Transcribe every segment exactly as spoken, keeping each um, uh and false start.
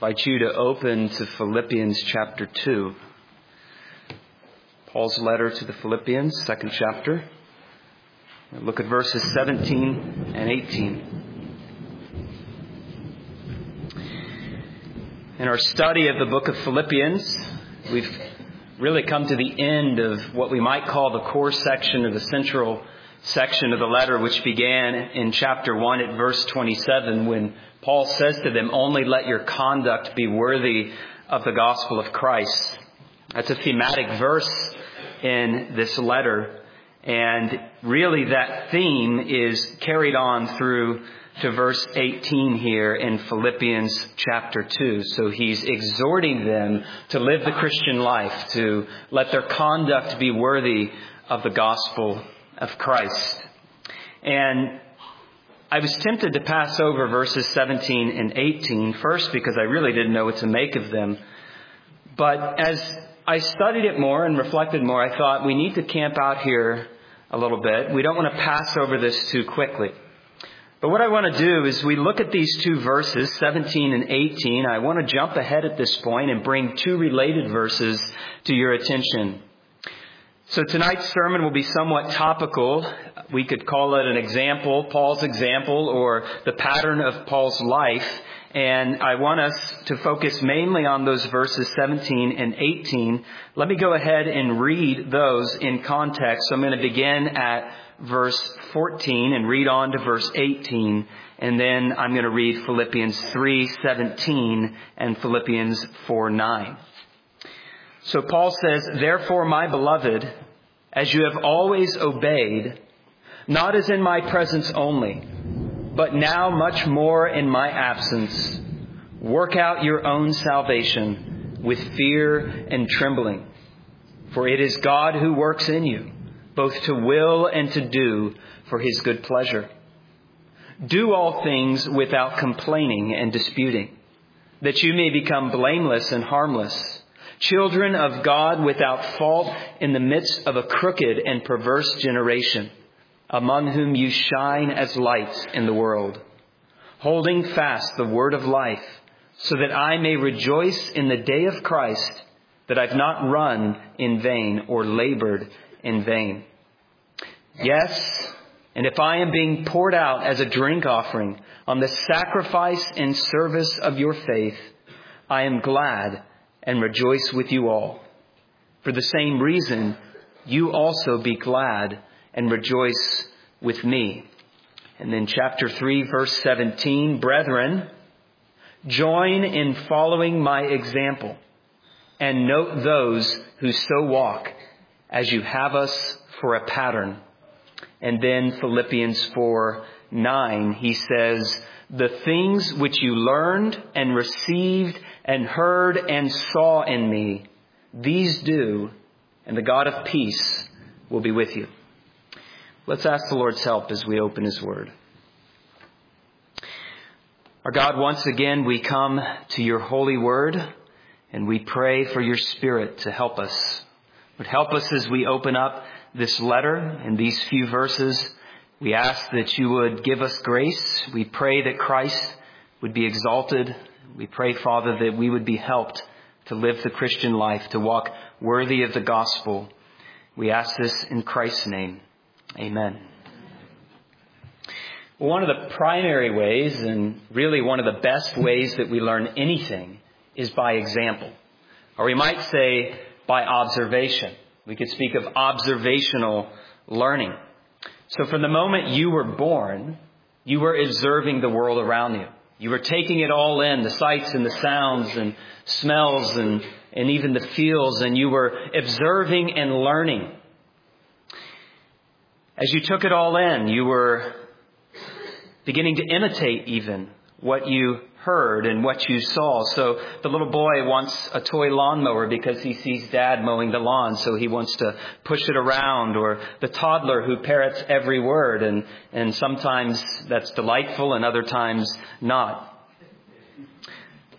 I invite you to open to Philippians chapter two. Paul's letter to the Philippians, second chapter. Look at verses seventeen and eighteen. In our study of the book of Philippians, we've really come to the end of what we might call the core section of the central section of the letter, which began in chapter one at verse twenty-seven, when Paul says to them, "Only let your conduct be worthy of the gospel of Christ." That's a thematic verse in this letter. And really that theme is carried on through to verse eighteen here in Philippians chapter two. So he's exhorting them to live the Christian life, to let their conduct be worthy of the gospel of Christ. And I was tempted to pass over verses seventeen and eighteen first because I really didn't know what to make of them. But as I studied it more and reflected more, I thought we need to camp out here a little bit. We don't want to pass over this too quickly. But what I want to do is we look at these two verses, seventeen and eighteen. I want to jump ahead at this point and bring two related verses to your attention. So tonight's sermon will be somewhat topical. We could call it an example, Paul's example, or the pattern of Paul's life. And I want us to focus mainly on those verses seventeen and eighteen. Let me go ahead and read those in context. So I'm going to begin at verse fourteen and read on to verse eighteen. And then I'm going to read Philippians three seventeen and Philippians four nine. So Paul says, "Therefore, my beloved, as you have always obeyed, not as in my presence only, but now much more in my absence, work out your own salvation with fear and trembling. For it is God who works in you, both to will and to do for his good pleasure. Do all things without complaining and disputing, that you may become blameless and harmless, children of God without fault in the midst of a crooked and perverse generation, among whom you shine as lights in the world, holding fast the word of life, so that I may rejoice in the day of Christ, that I've not run in vain or labored in vain. Yes, and if I am being poured out as a drink offering on the sacrifice and service of your faith, I am glad and rejoice with you all. For the same reason, you also be glad and rejoice with me." And then chapter three, verse seventeen, "Brethren, join in following my example and note those who so walk as you have us for a pattern." And then Philippians four nine, he says, "The things which you learned and received and heard and saw in me, these do, and the God of peace will be with you." Let's ask the Lord's help as we open his word. Our God, once again, we come to your holy word and we pray for your Spirit to help us. But help us as we open up this letter and these few verses. We ask that you would give us grace. We pray that Christ would be exalted. We pray, Father, that we would be helped to live the Christian life, to walk worthy of the gospel. We ask this in Christ's name. Amen. Well, one of the primary ways, and really one of the best ways that we learn anything, is by example. Or we might say by observation. We could speak of observational learning. So from the moment you were born, you were observing the world around you. You were taking it all in, the sights and the sounds and smells and, and even the feels, and you were observing and learning. As you took it all in, you were beginning to imitate even what you heard and what you saw. So the little boy wants a toy lawnmower because he sees dad mowing the lawn, so he wants to push it around. Or the toddler who parrots every word, and, and sometimes that's delightful and other times not.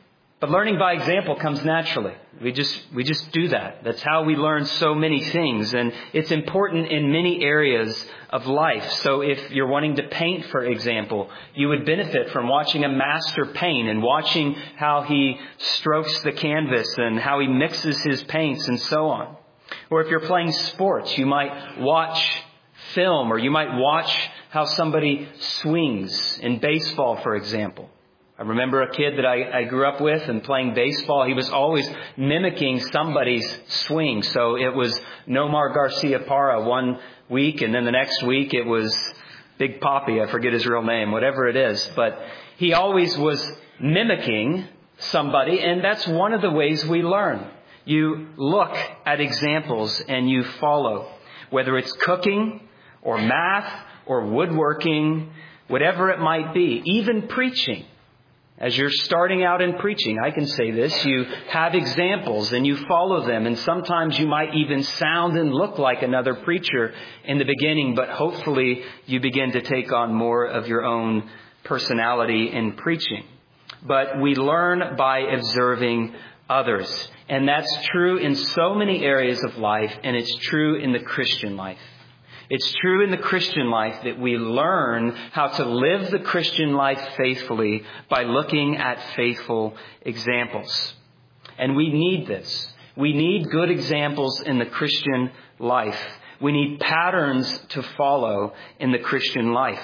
But learning by example comes naturally. We just, we just do that. That's how we learn so many things. And it's important in many areas of life. So if you're wanting to paint, for example, you would benefit from watching a master paint and watching how he strokes the canvas and how he mixes his paints and so on. Or if you're playing sports, you might watch film, or you might watch how somebody swings in baseball, for example. I remember a kid that I, I grew up with and playing baseball. He was always mimicking somebody's swing. So it was Nomar Garcia Parra one week, and then the next week it was Big Papi. I forget his real name, whatever it is. But he always was mimicking somebody, and that's one of the ways we learn. You look at examples and you follow, whether it's cooking or math or woodworking, whatever it might be, even preaching. As you're starting out in preaching, I can say this, you have examples and you follow them. And sometimes you might even sound and look like another preacher in the beginning, but hopefully you begin to take on more of your own personality in preaching. But we learn by observing others. And that's true in so many areas of life, and it's true in the Christian life. It's true in the Christian life that we learn how to live the Christian life faithfully by looking at faithful examples. And we need this. We need good examples in the Christian life. We need patterns to follow in the Christian life.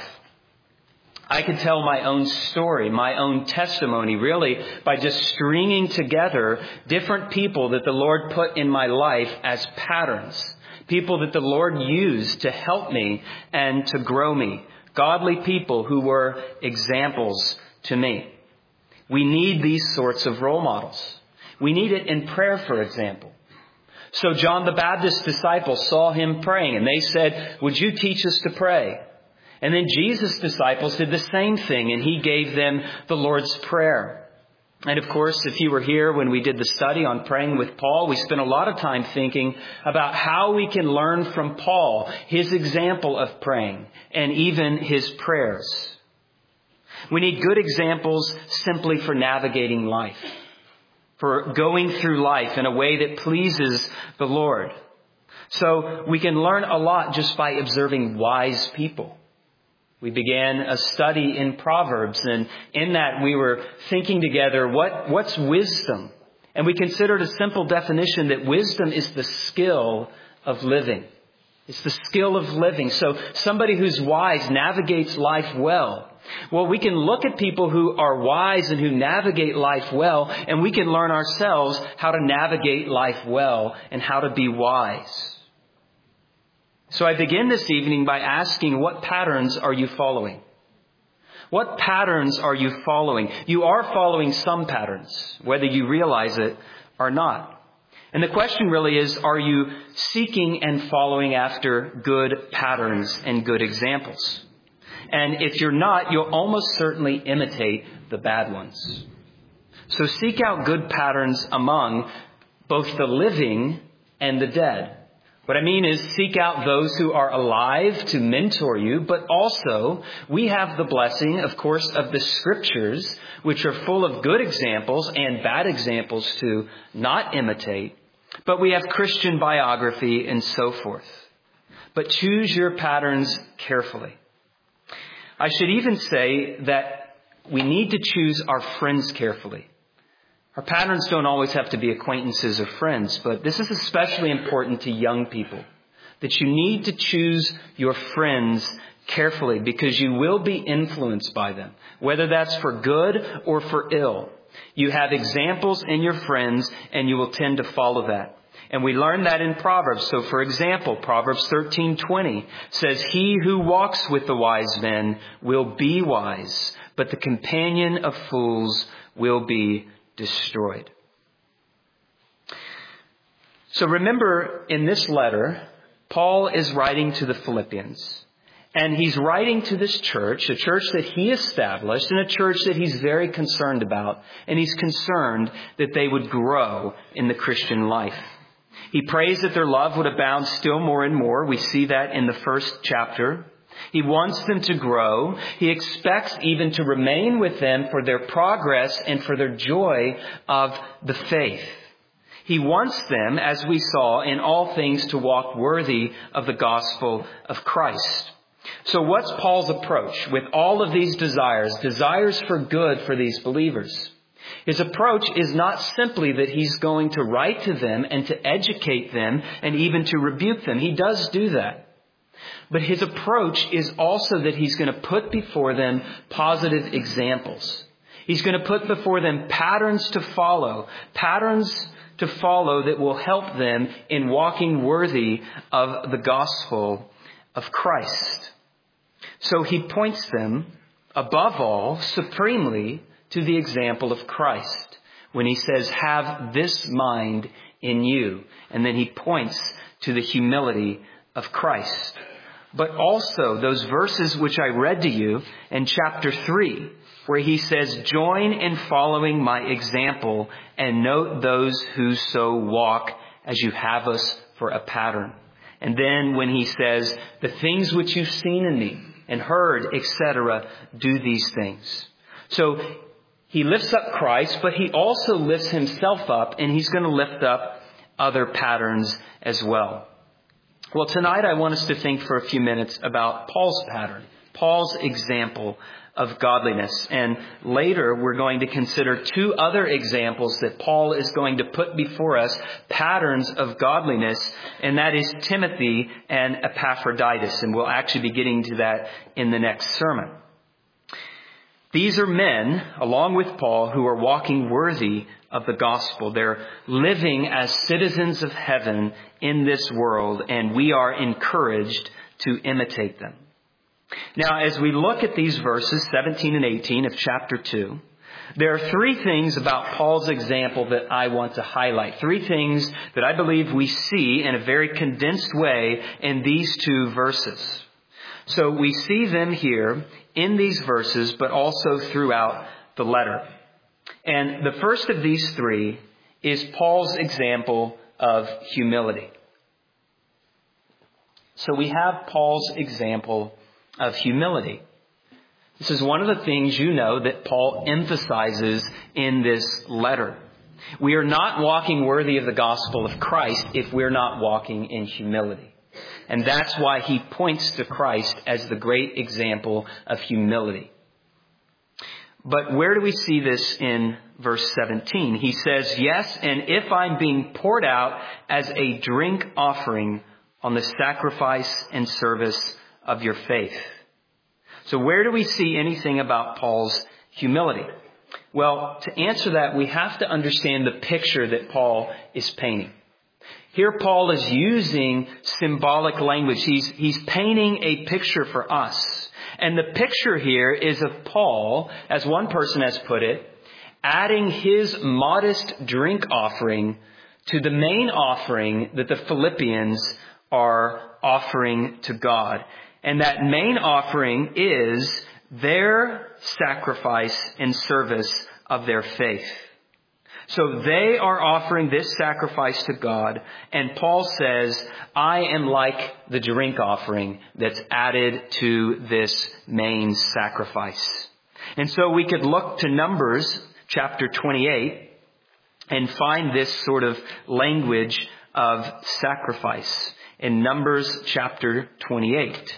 I could tell my own story, my own testimony, really, by just stringing together different people that the Lord put in my life as patterns. People that the Lord used to help me and to grow me. Godly people who were examples to me. We need these sorts of role models. We need it in prayer, for example. So John the Baptist's disciples saw him praying and they said, "Would you teach us to pray?" And then Jesus' disciples did the same thing, and he gave them the Lord's Prayer. And of course, if you were here when we did the study on praying with Paul, we spent a lot of time thinking about how we can learn from Paul, his example of praying, and even his prayers. We need good examples simply for navigating life, for going through life in a way that pleases the Lord. So we can learn a lot just by observing wise people. We began a study in Proverbs, and in that we were thinking together, what, what's wisdom? And we considered a simple definition that wisdom is the skill of living. It's the skill of living. So somebody who's wise navigates life well. Well, we can look at people who are wise and who navigate life well, and we can learn ourselves how to navigate life well and how to be wise. So I begin this evening by asking, what patterns are you following? What patterns are you following? You are following some patterns, whether you realize it or not. And the question really is, are you seeking and following after good patterns and good examples? And if you're not, you'll almost certainly imitate the bad ones. So seek out good patterns among both the living and the dead. What I mean is seek out those who are alive to mentor you, but also we have the blessing, of course, of the Scriptures, which are full of good examples and bad examples to not imitate. But we have Christian biography and so forth. But choose your patterns carefully. I should even say that we need to choose our friends carefully. Our patterns don't always have to be acquaintances or friends, but this is especially important to young people, that you need to choose your friends carefully because you will be influenced by them, whether that's for good or for ill. You have examples in your friends and you will tend to follow that. And we learn that in Proverbs. So for example, Proverbs thirteen twenty says, "He who walks with the wise men will be wise, but the companion of fools will be destroyed." So remember, in this letter, Paul is writing to the Philippians. And he's writing to this church, a church that he established and a church that he's very concerned about. And he's concerned that they would grow in the Christian life. He prays that their love would abound still more and more. We see that in the first chapter. He wants them to grow. He expects even to remain with them for their progress and for their joy of the faith. He wants them, as we saw, in all things to walk worthy of the gospel of Christ. So what's Paul's approach with all of these desires, desires for good for these believers? His approach is not simply that he's going to write to them and to educate them and even to rebuke them. He does do that. But his approach is also that he's going to put before them positive examples. He's going to put before them patterns to follow, patterns to follow that will help them in walking worthy of the gospel of Christ. So he points them, above all, supremely, to the example of Christ when he says, have this mind in you. And then he points to the humility of Christ. But also those verses which I read to you in chapter three, where he says, join in following my example and note those who so walk as you have us for a pattern. And then when he says, the things which you've seen in me and heard, et cetera, do these things. So he lifts up Christ, but he also lifts himself up, and he's going to lift up other patterns as well. Well, tonight I want us to think for a few minutes about Paul's pattern, Paul's example of godliness. And later we're going to consider two other examples that Paul is going to put before us, patterns of godliness, and that is Timothy and Epaphroditus. And we'll actually be getting to that in the next sermon. These are men, along with Paul, who are walking worthy of the gospel. They're living as citizens of heaven in this world, and we are encouraged to imitate them. Now, as we look at these verses, seventeen and eighteen of chapter two, there are three things about Paul's example that I want to highlight. Three things that I believe we see in a very condensed way in these two verses. So we see them here in these verses, but also throughout the letter. And the first of these three is Paul's example of humility. So we have Paul's example of humility. This is one of the things you know that Paul emphasizes in this letter. We are not walking worthy of the gospel of Christ if we're not walking in humility. And that's why he points to Christ as the great example of humility. But where do we see this in verse seventeen? He says, yes, and if I'm being poured out as a drink offering on the sacrifice and service of your faith. So where do we see anything about Paul's humility? Well, to answer that, we have to understand the picture that Paul is painting. Here Paul is using symbolic language. He's, he's painting a picture for us. And the picture here is of Paul, as one person has put it, adding his modest drink offering to the main offering that the Philippians are offering to God. And that main offering is their sacrifice and service of their faith. So they are offering this sacrifice to God, and Paul says, I am like the drink offering that's added to this main sacrifice. And so we could look to Numbers chapter twenty-eight and find this sort of language of sacrifice in Numbers chapter twenty-eight.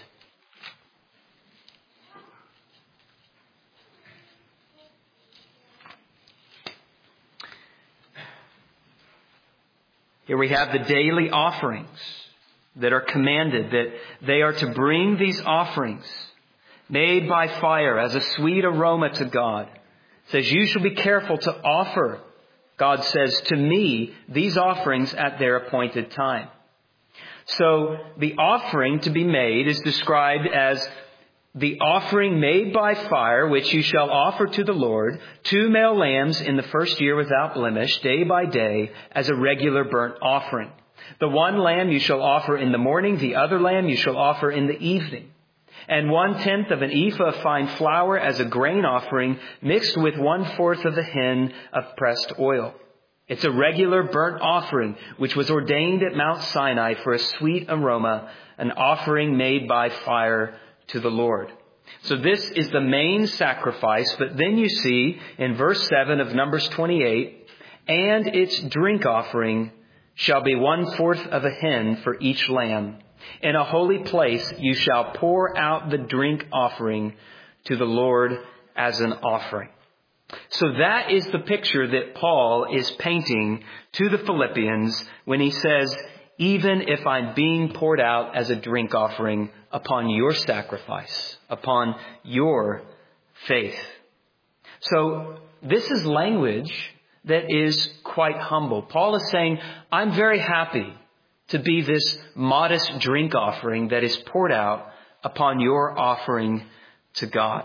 Here we have the daily offerings that are commanded, that they are to bring these offerings made by fire as a sweet aroma to God. It says, you shall be careful to offer, God says, to me these offerings at their appointed time. So the offering to be made is described as the offering made by fire, which you shall offer to the Lord, two male lambs in the first year without blemish, day by day, as a regular burnt offering. The one lamb you shall offer in the morning, the other lamb you shall offer in the evening. And one-tenth of an ephah of fine flour as a grain offering, mixed with one-fourth of a hin of pressed oil. It's a regular burnt offering, which was ordained at Mount Sinai for a sweet aroma, an offering made by fire to the Lord. So this is the main sacrifice. But then you see in verse seven of Numbers twenty-eight, and its drink offering shall be one fourth of a hin for each lamb. In a holy place you shall pour out the drink offering to the Lord as an offering. So that is the picture that Paul is painting to the Philippians when he says, even if I'm being poured out as a drink offering upon your sacrifice, upon your faith. So this is language that is quite humble. Paul is saying, I'm very happy to be this modest drink offering that is poured out upon your offering to God.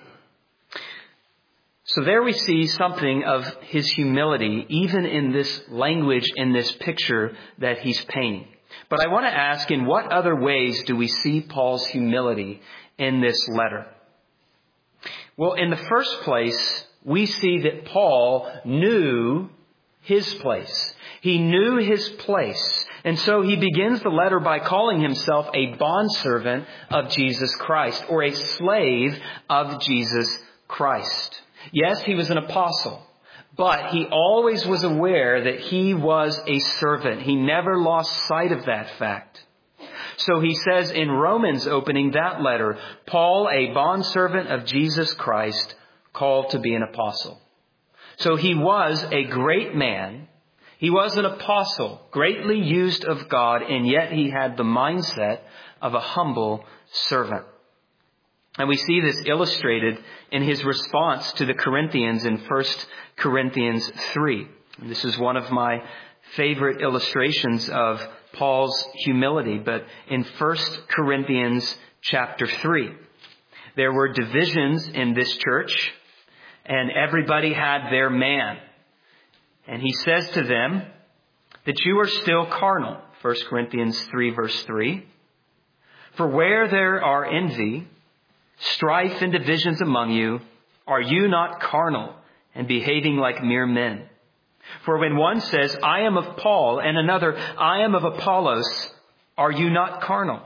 So there we see something of his humility, even in this language, in this picture that he's painting. But I want to ask, in what other ways do we see Paul's humility in this letter? Well, in the first place, we see that Paul knew his place. He knew his place. And so he begins the letter by calling himself a bondservant of Jesus Christ, or a slave of Jesus Christ. Yes, he was an apostle, but he always was aware that he was a servant. He never lost sight of that fact. So he says in Romans opening that letter, Paul, a bondservant of Jesus Christ, called to be an apostle. So he was a great man. He was an apostle, greatly used of God, and yet he had the mindset of a humble servant. And we see this illustrated in his response to the Corinthians in First Corinthians three. And this is one of my favorite illustrations of Paul's humility. But in First Corinthians chapter three, there were divisions in this church, and everybody had their man. And he says to them that you are still carnal. First Corinthians three, verse three. For where there are envy, strife and divisions among you, are you not carnal and behaving like mere men? For when one says, I am of Paul, and another, I am of Apollos, are you not carnal?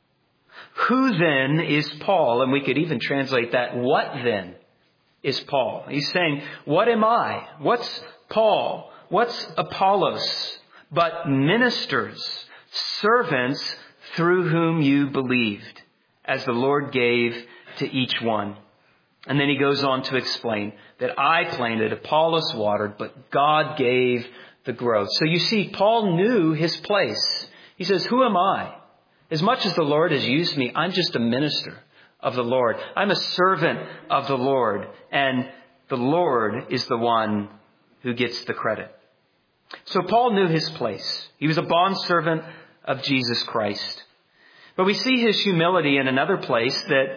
Who then is Paul? And we could even translate that, what then is Paul? He's saying, what am I? What's Paul? What's Apollos? But ministers, servants through whom you believed, as the Lord gave to each one. And then he goes on to explain that I planted, Apollos watered, but God gave the growth. So you see, Paul knew his place. He says, who am I? As much as the Lord has used me, I'm just a minister of the Lord. I'm a servant of the Lord. And the Lord is the one who gets the credit. So Paul knew his place. He was a bondservant of Jesus Christ. But we see his humility in another place, that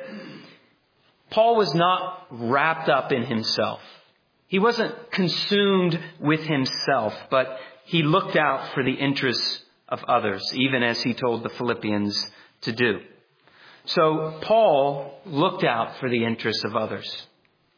Paul was not wrapped up in himself. He wasn't consumed with himself, but he looked out for the interests of others, even as he told the Philippians to do. So Paul looked out for the interests of others.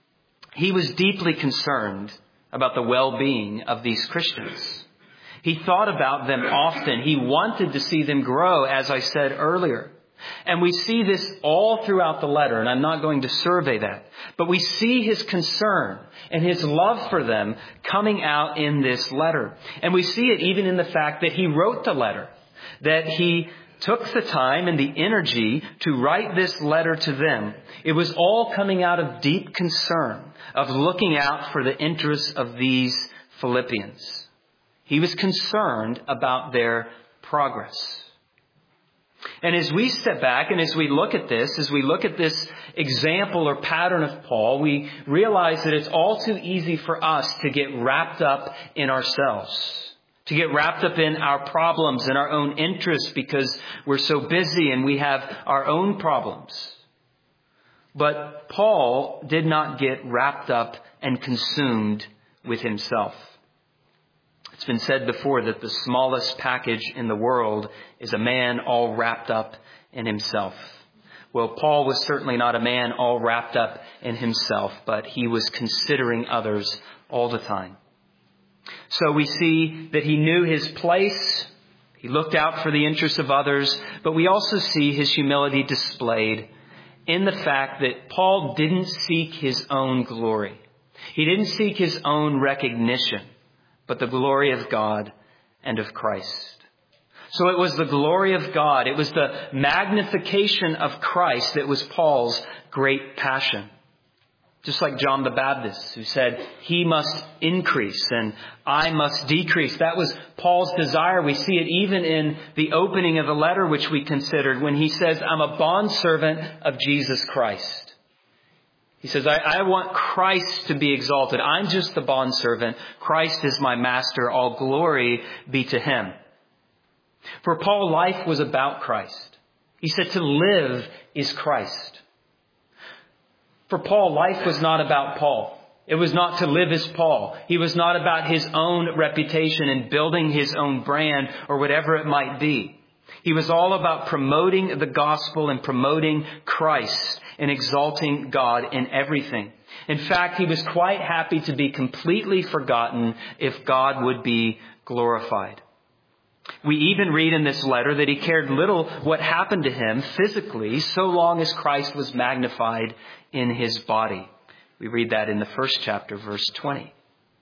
He was deeply concerned about the well-being of these Christians. He thought about them often. He wanted to see them grow, as I said earlier. And we see this all throughout the letter, and I'm not going to survey that. But we see his concern and his love for them coming out in this letter. And we see it even in the fact that he wrote the letter, that he took the time and the energy to write this letter to them. It was all coming out of deep concern, of looking out for the interests of these Philippians. He was concerned about their progress. And as we step back and as we look at this, as we look at this example or pattern of Paul, we realize that it's all too easy for us to get wrapped up in ourselves, to get wrapped up in our problems and our own interests because we're so busy and we have our own problems. But Paul did not get wrapped up and consumed with himself. It's been said before that the smallest package in the world is a man all wrapped up in himself. Well, Paul was certainly not a man all wrapped up in himself, but he was considering others all the time. So we see that he knew his place. He looked out for the interests of others, but we also see his humility displayed in the fact that Paul didn't seek his own glory. He didn't seek his own recognition, but the glory of God and of Christ. So it was the glory of God. It was the magnification of Christ that was Paul's great passion. Just like John the Baptist, who said, he must increase and I must decrease. That was Paul's desire. We see it even in the opening of the letter which we considered when he says, I'm a bondservant of Jesus Christ. He says, I, I want Christ to be exalted. I'm just the bondservant. Christ is my master. All glory be to him. For Paul, life was about Christ. He said to live is Christ. For Paul, life was not about Paul. It was not to live as Paul. He was not about his own reputation and building his own brand or whatever it might be. He was all about promoting the gospel and promoting Christ and exalting God in everything. In fact, he was quite happy to be completely forgotten if God would be glorified. We even read in this letter that he cared little what happened to him physically so long as Christ was magnified in his body. We read that in the first chapter, verse twenty.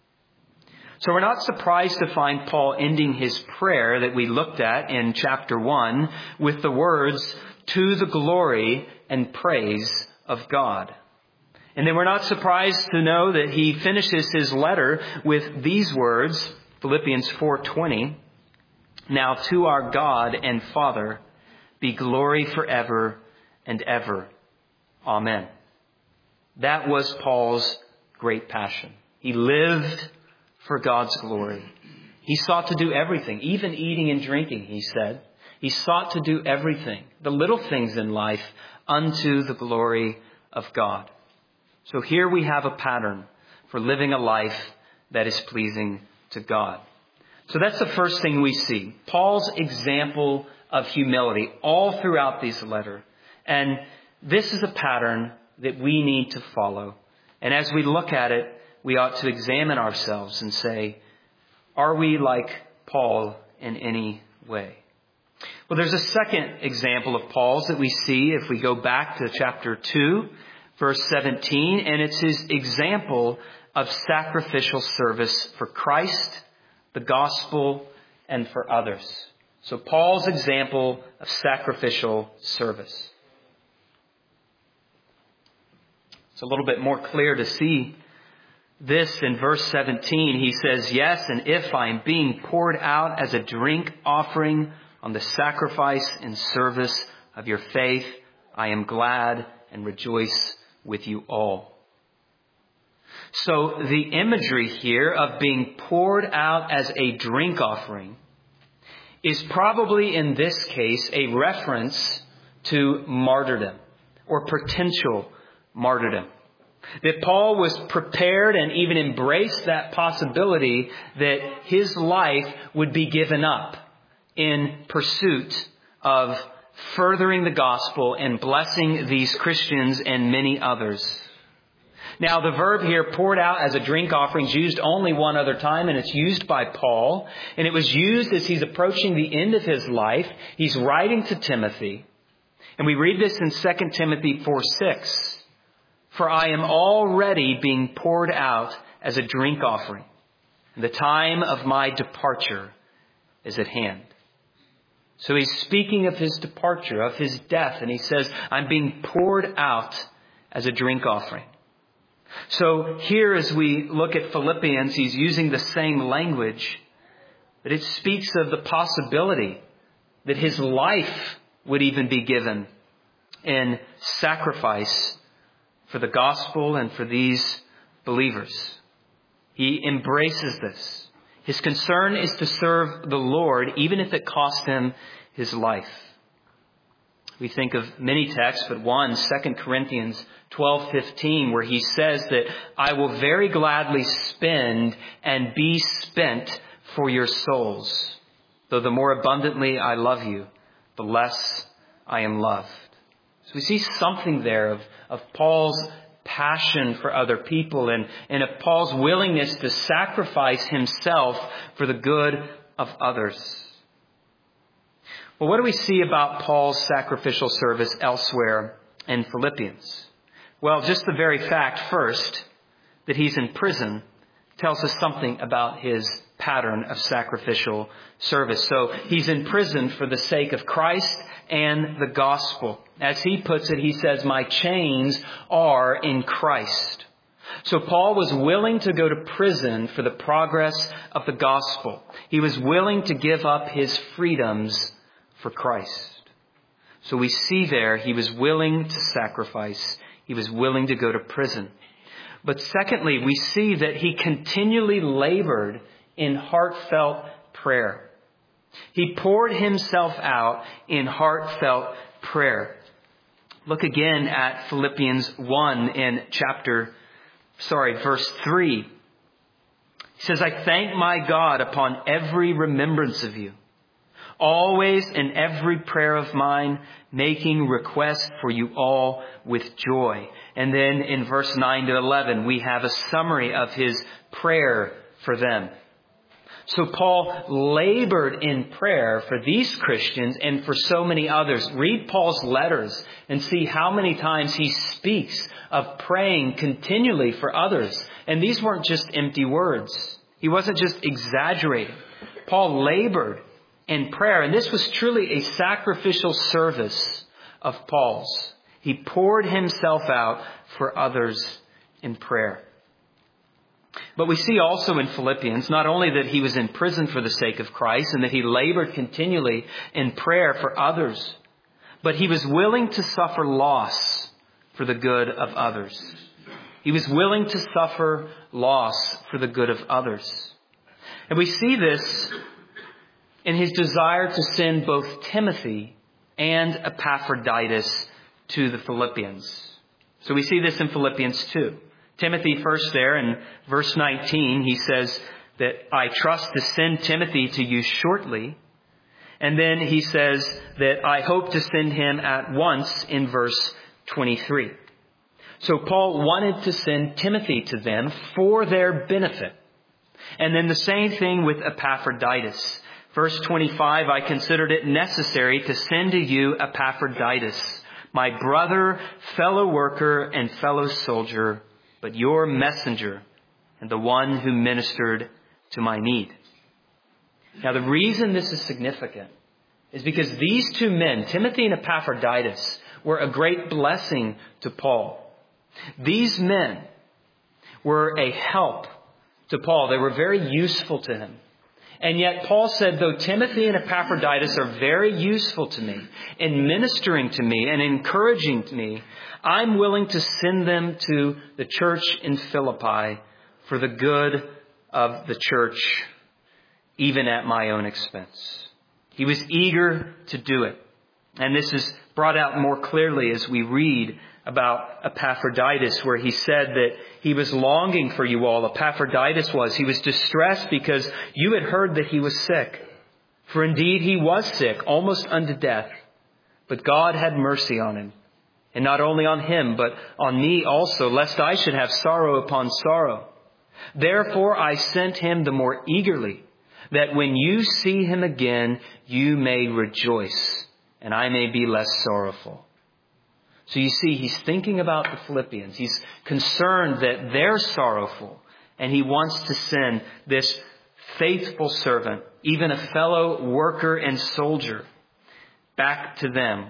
So we're not surprised to find Paul ending his prayer that we looked at in chapter one with the words, to the glory and praise of God. And then we're not surprised to know that he finishes his letter with these words, Philippians four twenty. Now to our God and Father be glory forever and ever. Amen. That was Paul's great passion. He lived for God's glory. He sought to do everything, even eating and drinking, he said. He sought to do everything, the little things in life, unto the glory of God. So here we have a pattern for living a life that is pleasing to God. So that's the first thing we see. Paul's example of humility all throughout this letter. And this is a pattern that we need to follow. And as we look at it, we ought to examine ourselves and say, are we like Paul in any way? Well, there's a second example of Paul's that we see if we go back to chapter two, verse seventeen, and it's his example of sacrificial service for Christ, the gospel, and for others. So Paul's example of sacrificial service. It's a little bit more clear to see this in verse seventeen. He says, yes, and if I am being poured out as a drink offering on the sacrifice and service of your faith, I am glad and rejoice with you all. So the imagery here of being poured out as a drink offering is probably in this case a reference to martyrdom or potential martyrdom. That Paul was prepared and even embraced that possibility that his life would be given up in pursuit of furthering the gospel and blessing these Christians and many others. Now, the verb here, poured out as a drink offering, is used only one other time, and it's used by Paul. And it was used as he's approaching the end of his life. He's writing to Timothy. And we read this in Second Timothy four six. For I am already being poured out as a drink offering. And the time of my departure is at hand. So he's speaking of his departure, of his death. And he says, I'm being poured out as a drink offering. So here as we look at Philippians, he's using the same language, but it speaks of the possibility that his life would even be given in sacrifice for the gospel and for these believers. He embraces this. His concern is to serve the Lord, even if it cost him his life. We think of many texts, but one, Second Corinthians twelve fifteen, where he says that I will very gladly spend and be spent for your souls. Though the more abundantly I love you, the less I am loved. So we see something there of, of Paul's passion for other people and, and of Paul's willingness to sacrifice himself for the good of others. Well, what do we see about Paul's sacrificial service elsewhere in Philippians? Well, just the very fact, first, that he's in prison tells us something about his pattern of sacrificial service. So he's in prison for the sake of Christ and the gospel. As he puts it, he says, my chains are in Christ. So Paul was willing to go to prison for the progress of the gospel. He was willing to give up his freedoms for Christ. So we see there he was willing to sacrifice. He was willing to go to prison. But secondly, we see that he continually labored in heartfelt prayer. He poured himself out in heartfelt prayer. Look again at Philippians one in chapter, sorry, verse three. He says, I thank my God upon every remembrance of you, always in every prayer of mine, making request for you all with joy. And then in verse nine to eleven, we have a summary of his prayer for them. So Paul labored in prayer for these Christians and for so many others. Read Paul's letters and see how many times he speaks of praying continually for others. And these weren't just empty words. He wasn't just exaggerating. Paul labored in prayer. And this was truly a sacrificial service of Paul's. He poured himself out for others in prayer. But we see also in Philippians, not only that he was in prison for the sake of Christ and that he labored continually in prayer for others, but he was willing to suffer loss for the good of others. He was willing to suffer loss for the good of others. And we see this in his desire to send both Timothy and Epaphroditus to the Philippians. So we see this in Philippians two. Timothy first there in verse nineteen, he says that I trust to send Timothy to you shortly. And then he says that I hope to send him at once in verse twenty-three. So Paul wanted to send Timothy to them for their benefit. And then the same thing with Epaphroditus. Verse twenty-five, I considered it necessary to send to you Epaphroditus, my brother, fellow worker, and fellow soldier, but your messenger and the one who ministered to my need. Now, the reason this is significant is because these two men, Timothy and Epaphroditus, were a great blessing to Paul. These men were a help to Paul. They were very useful to him. And yet Paul said, though Timothy and Epaphroditus are very useful to me in ministering to me and encouraging me, I'm willing to send them to the church in Philippi for the good of the church, even at my own expense. He was eager to do it. And this is brought out more clearly as we read about Epaphroditus, where he said that he was longing for you all. Epaphroditus was. He was distressed because you had heard that he was sick. For indeed he was sick, almost unto death. But God had mercy on him. And not only on him, but on me also, lest I should have sorrow upon sorrow. Therefore I sent him the more eagerly, that when you see him again, you may rejoice, and I may be less sorrowful. So you see, he's thinking about the Philippians. He's concerned that they're sorrowful, and he wants to send this faithful servant, even a fellow worker and soldier, back to them.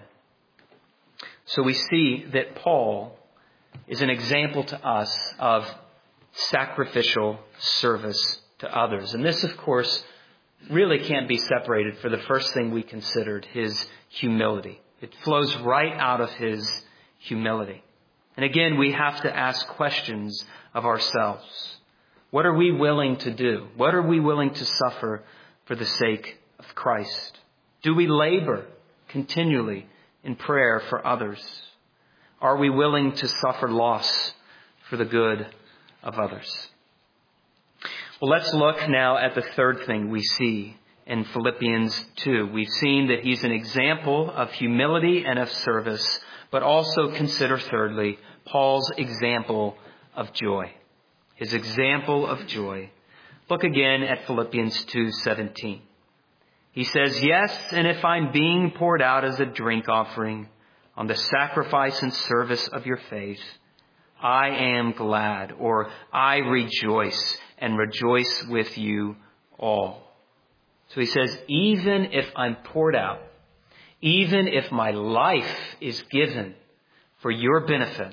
So we see that Paul is an example to us of sacrificial service to others. And this, of course, really can't be separated for the first thing we considered, his humility. It flows right out of his humility. And again, we have to ask questions of ourselves. What are we willing to do? What are we willing to suffer for the sake of Christ? Do we labor continually in prayer for others? Are we willing to suffer loss for the good of others? Well, let's look now at the third thing we see in Philippians two. We've seen that he's an example of humility and of service, but also consider thirdly, Paul's example of joy. His example of joy. Look again at Philippians two seventeen. He says, yes, and if I'm being poured out as a drink offering on the sacrifice and service of your faith, I am glad, or I rejoice and rejoice with you all. So he says, even if I'm poured out, even if my life is given for your benefit,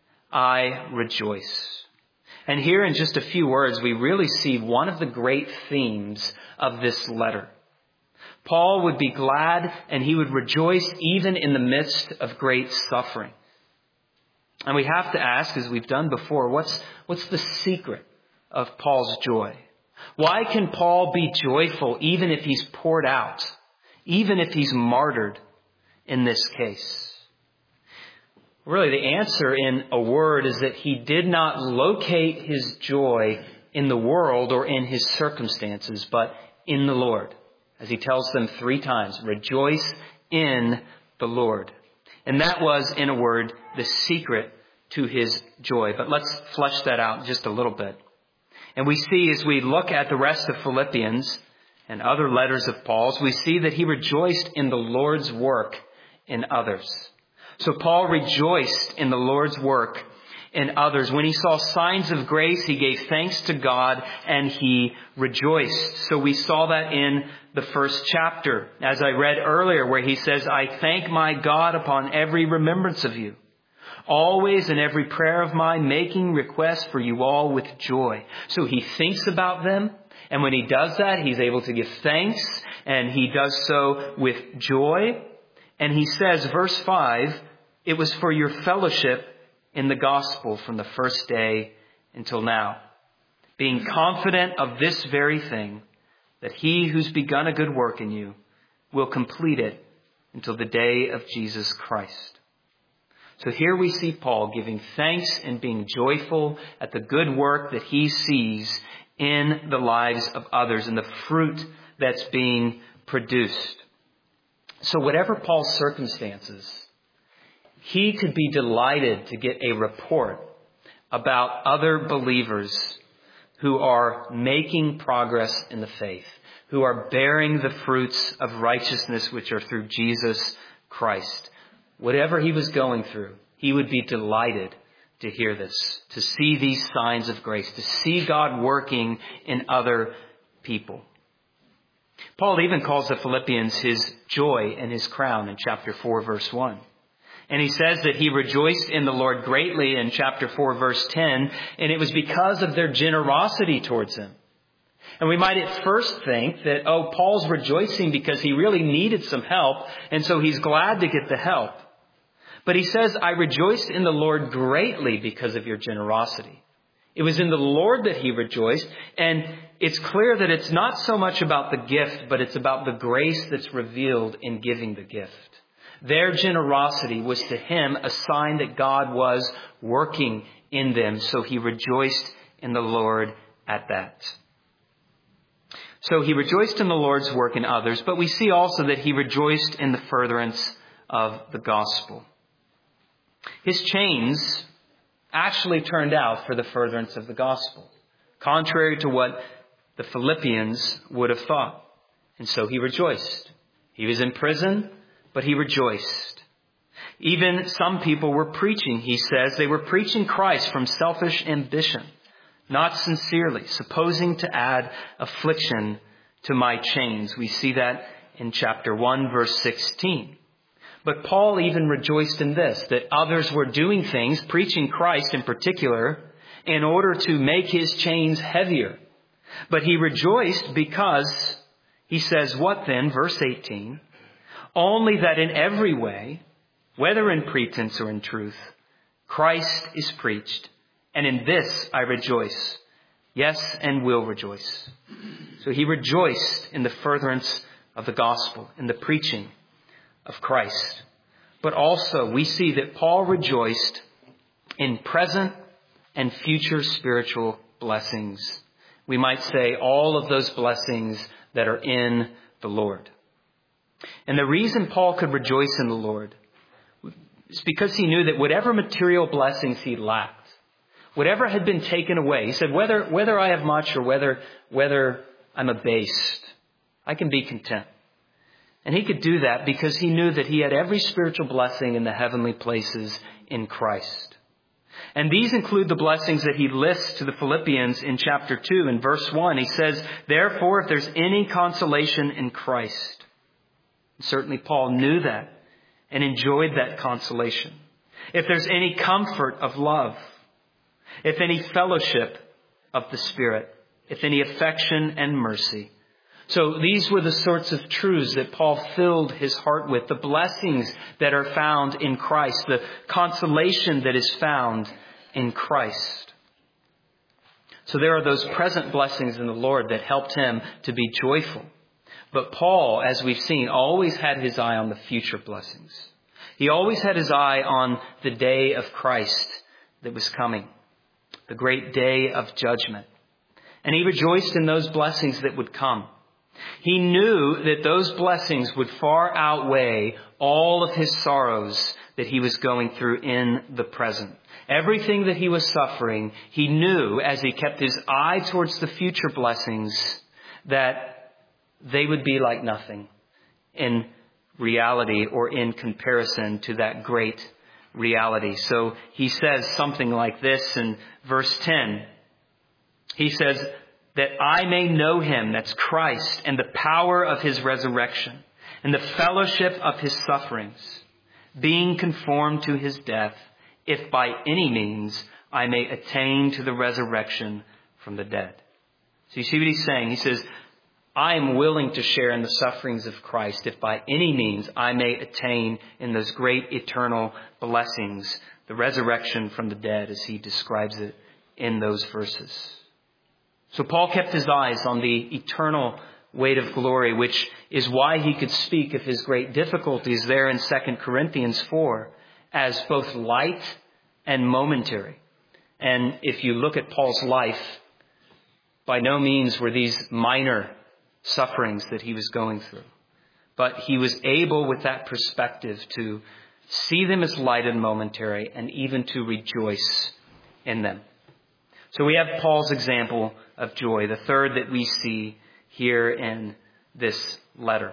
I rejoice. And here in just a few words, we really see one of the great themes of this letter. Paul would be glad and he would rejoice even in the midst of great suffering. And we have to ask, as we've done before, what's, what's the secret of Paul's joy? Why can Paul be joyful even if he's poured out, even if he's martyred in this case? Really, the answer in a word is that he did not locate his joy in the world or in his circumstances, but in the Lord. As he tells them three times, rejoice in the Lord. And that was, in a word, the secret to his joy. But let's flesh that out just a little bit. And we see as we look at the rest of Philippians and other letters of Paul's, we see that he rejoiced in the Lord's work in others. So Paul rejoiced in the Lord's work in others. When he saw signs of grace, he gave thanks to God and he rejoiced. So we saw that in the first chapter, as I read earlier, where he says, I thank my God upon every remembrance of you, always in every prayer of mine, making requests for you all with joy. So he thinks about them. And when he does that, he's able to give thanks, and he does so with joy. And he says, verse five, it was for your fellowship in the gospel from the first day until now, being confident of this very thing, that he who's begun a good work in you will complete it until the day of Jesus Christ. So here we see Paul giving thanks and being joyful at the good work that he sees in the lives of others and the fruit that's being produced. So whatever Paul's circumstances, he could be delighted to get a report about other believers who are making progress in the faith, who are bearing the fruits of righteousness which are through Jesus Christ. Whatever he was going through, he would be delighted to hear this, to see these signs of grace, to see God working in other people. Paul even calls the Philippians his joy and his crown in chapter four, verse one. And he says that he rejoiced in the Lord greatly in chapter four, verse ten, and it was because of their generosity towards him. And we might at first think that, oh, Paul's rejoicing because he really needed some help, and so he's glad to get the help. But he says, I rejoiced in the Lord greatly because of your generosity. It was in the Lord that he rejoiced, and it's clear that it's not so much about the gift, but it's about the grace that's revealed in giving the gift. Their generosity was to him a sign that God was working in them, so he rejoiced in the Lord at that. So he rejoiced in the Lord's work in others, but we see also that he rejoiced in the furtherance of the gospel. His chains actually turned out for the furtherance of the gospel, contrary to what the Philippians would have thought. And so he rejoiced. He was in prison, but he rejoiced. Even some people were preaching, he says, they were preaching Christ from selfish ambition, not sincerely, supposing to add affliction to my chains. We see that in chapter one, verse sixteen. But Paul even rejoiced in this, that others were doing things, preaching Christ in particular, in order to make his chains heavier. But he rejoiced because, he says, what then? Verse eighteen, only that in every way, whether in pretense or in truth, Christ is preached, and in this I rejoice, yes, and will rejoice. So he rejoiced in the furtherance of the gospel, in the preaching of Christ. But also we see that Paul rejoiced in present and future spiritual blessings. We might say all of those blessings that are in the Lord. And the reason Paul could rejoice in the Lord is because he knew that whatever material blessings he lacked, whatever had been taken away, he said, whether whether I have much or whether whether I'm abased, I can be content. And he could do that because he knew that he had every spiritual blessing in the heavenly places in Christ. And these include the blessings that he lists to the Philippians in chapter two. In verse one, he says, therefore, if there's any consolation in Christ. Certainly Paul knew that and enjoyed that consolation. If there's any comfort of love, if any fellowship of the Spirit, if any affection and mercy. So these were the sorts of truths that Paul filled his heart with, the blessings that are found in Christ, the consolation that is found in Christ. So there are those present blessings in the Lord that helped him to be joyful. But Paul, as we've seen, always had his eye on the future blessings. He always had his eye on the day of Christ that was coming, the great day of judgment. And he rejoiced in those blessings that would come. He knew that those blessings would far outweigh all of his sorrows that he was going through in the present. Everything that he was suffering, he knew as he kept his eye towards the future blessings that they would be like nothing in reality or in comparison to that great reality. So he says something like this in verse ten. He says, that I may know him, that's Christ, and the power of his resurrection, and the fellowship of his sufferings, being conformed to his death, if by any means I may attain to the resurrection from the dead. So you see what he's saying? He says, I am willing to share in the sufferings of Christ, if by any means I may attain in those great eternal blessings, the resurrection from the dead, as he describes it in those verses. So Paul kept his eyes on the eternal weight of glory, which is why he could speak of his great difficulties there in Second Corinthians four as both light and momentary. And if you look at Paul's life, by no means were these minor sufferings that he was going through. But he was able, with that perspective, to see them as light and momentary and even to rejoice in them. So we have Paul's example of joy, the third that we see here in this letter.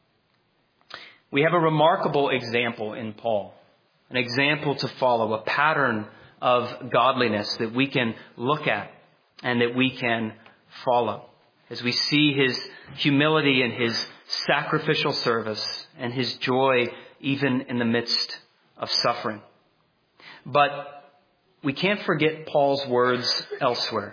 We have a remarkable example in Paul, an example to follow, a pattern of godliness that we can look at and that we can follow as we see his humility and his sacrificial service and his joy even in the midst of suffering. But we can't forget Paul's words elsewhere.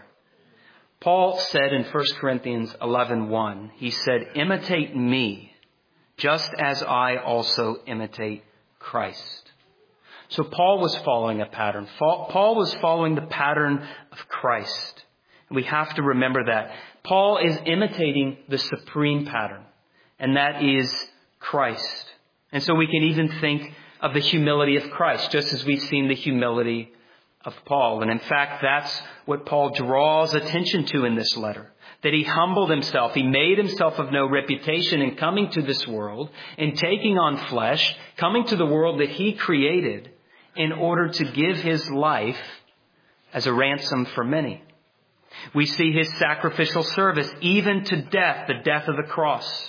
Paul said in First Corinthians eleven one, he said, imitate me just as I also imitate Christ. So Paul was following a pattern. Paul was following the pattern of Christ. And we have to remember that. Paul is imitating the supreme pattern, and that is Christ. And so we can even think of the humility of Christ, just as we've seen the humility of Paul. And in fact, that's what Paul draws attention to in this letter. That he humbled himself. He made himself of no reputation in coming to this world, in taking on flesh, coming to the world that he created in order to give his life as a ransom for many. We see his sacrificial service, even to death, the death of the cross.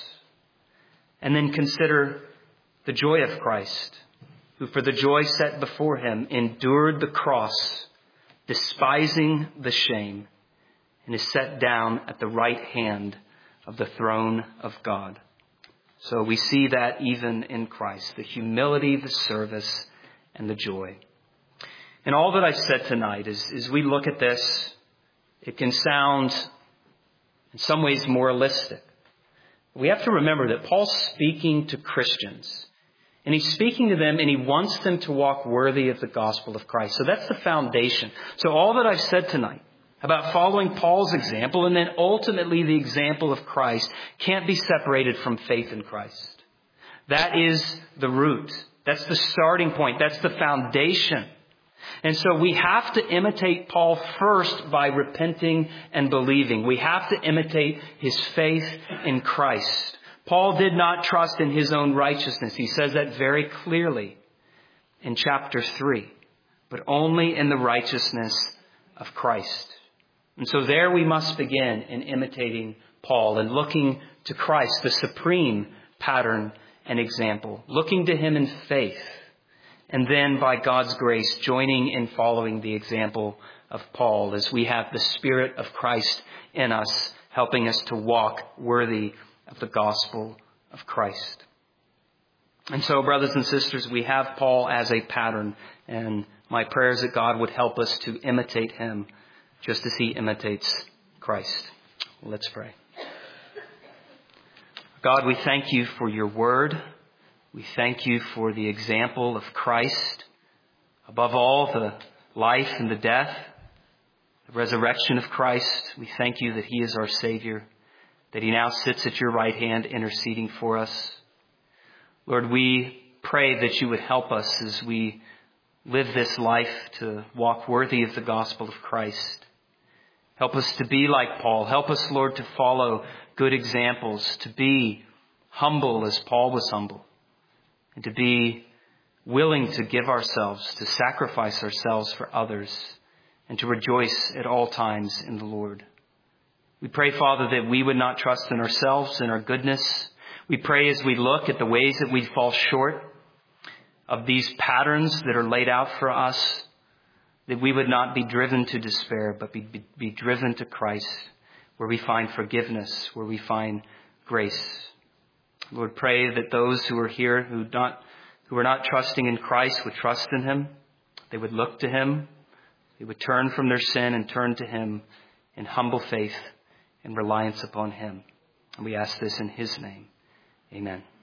And then consider the joy of Christ, who for the joy set before him endured the cross, despising the shame, and is set down at the right hand of the throne of God. So we see that even in Christ, the humility, the service, and the joy. And all that I've said tonight is, as we look at this, it can sound in some ways moralistic. We have to remember that Paul's speaking to Christians. And he's speaking to them and he wants them to walk worthy of the gospel of Christ. So that's the foundation. So all that I've said tonight about following Paul's example and then ultimately the example of Christ can't be separated from faith in Christ. That is the root. That's the starting point. That's the foundation. And so we have to imitate Paul first by repenting and believing. We have to imitate his faith in Christ. Paul did not trust in his own righteousness. He says that very clearly in chapter three, but only in the righteousness of Christ. And so there we must begin in imitating Paul and looking to Christ, the supreme pattern and example, looking to him in faith, and then by God's grace joining in following the example of Paul as we have the Spirit of Christ in us, helping us to walk worthy of the gospel of Christ. And so, brothers and sisters, we have Paul as a pattern, and my prayer is that God would help us to imitate him just as he imitates Christ. Let's pray. God, we thank you for your word. We thank you for the example of Christ. Above all, the life and the death, the resurrection of Christ. We thank you that he is our Savior, that he now sits at your right hand interceding for us. Lord, we pray that you would help us as we live this life to walk worthy of the gospel of Christ. Help us to be like Paul. Help us, Lord, to follow good examples, to be humble as Paul was humble, and to be willing to give ourselves, to sacrifice ourselves for others, and to rejoice at all times in the Lord. We pray, Father, that we would not trust in ourselves and our goodness. We pray as we look at the ways that we fall short of these patterns that are laid out for us, that we would not be driven to despair, but be, be, be driven to Christ, where we find forgiveness, where we find grace. Lord, pray that those who are here who not who are not trusting in Christ would trust in him. They would look to him. They would turn from their sin and turn to him in humble faith and reliance upon him. And we ask this in his name. Amen.